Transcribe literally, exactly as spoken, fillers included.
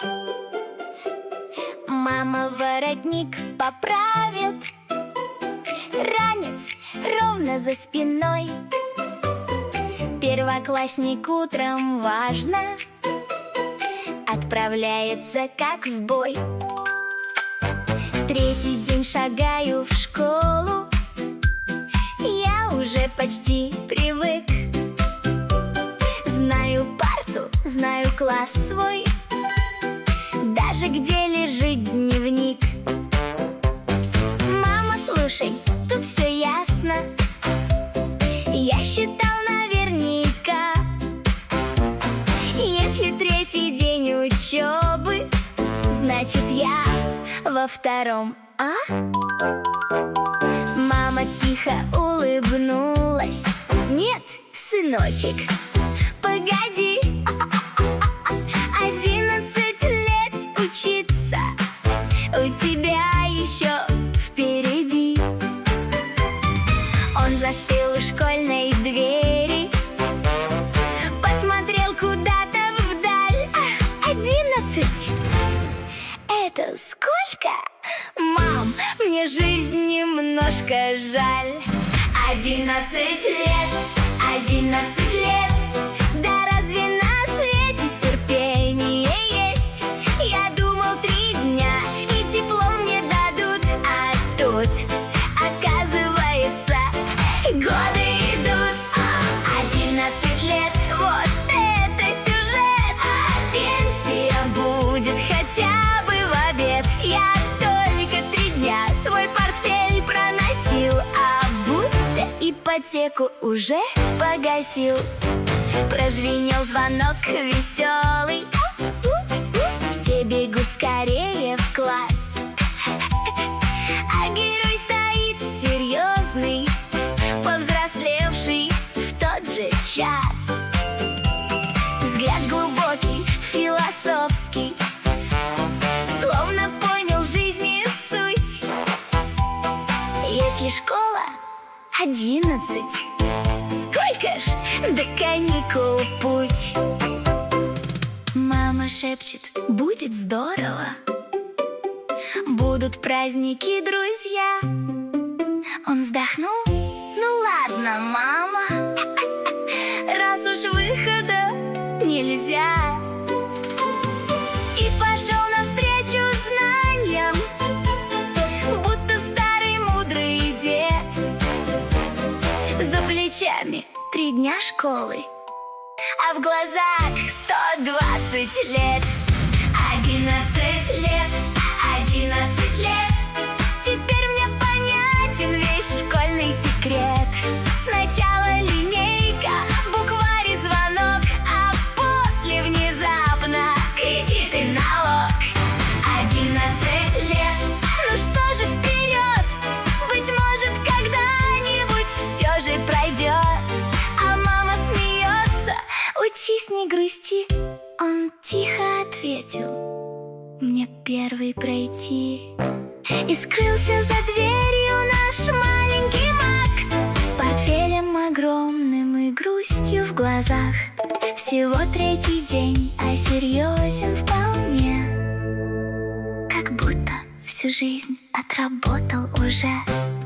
Мама воротник поправит, ранец ровно за спиной. Первоклассник утром важно отправляется как в бой. Третий день шагаю в школу, я уже почти привык. Знаю парту, знаю класс свой, даже где лежит дневник. Мама, слушай, тут все ясно, я считал наверняка. Если третий день учебы, значит я во втором А. Мама тихо улыбнулась: нет, сыночек, погоди, одиннадцать лет учиться у тебя еще впереди. Он застыл у школьной двери, посмотрел куда-то вдаль. Одиннадцать — это сколько? Мам, мне жизнь немножко жаль. Одиннадцать лет, одиннадцать лет, да разве на свете терпение есть? Я думал, три дня и диплом мне дадут, а тут, оказывается, годы идут. Одиннадцать лет, вот это сюжет, а пенсия будет хотя бы в обед. Я только три дня свой портфель проносил, а будто ипотеку уже погасил. Прозвенел звонок веселый, все бегут скорее в класс, а герой стоит серьезный, повзрослевший в тот же час. Взгляд глубокий, философский, словно понял жизни суть. Если школа одиннадцать, сколько ж до каникул путь? Мама шепчет: будет здорово, будут праздники, друзья. Он вздохнул: ну ладно, мама, раз уж выхода нельзя. И пошел навстречу знаниям, будто старый мудрый дед. За плечами три дня школы, а в глазах сто двадцать лет. Одиннадцать лет, одиннадцать лет, теперь мне понятен весь школьный секрет. Сначала линейка, букварь и звонок, а после внезапно кредит и налог. Одиннадцать лет, ну что же, вперед! Быть может, когда-нибудь все же пройдет. А мама смеется: учись, не грусти. Он тихо ответил: мне первый пройти. И скрылся за дверью наш маленький маг, с портфелем огромным и грустью в глазах. Всего третий день, а серьезен вполне, как будто всю жизнь отработал уже.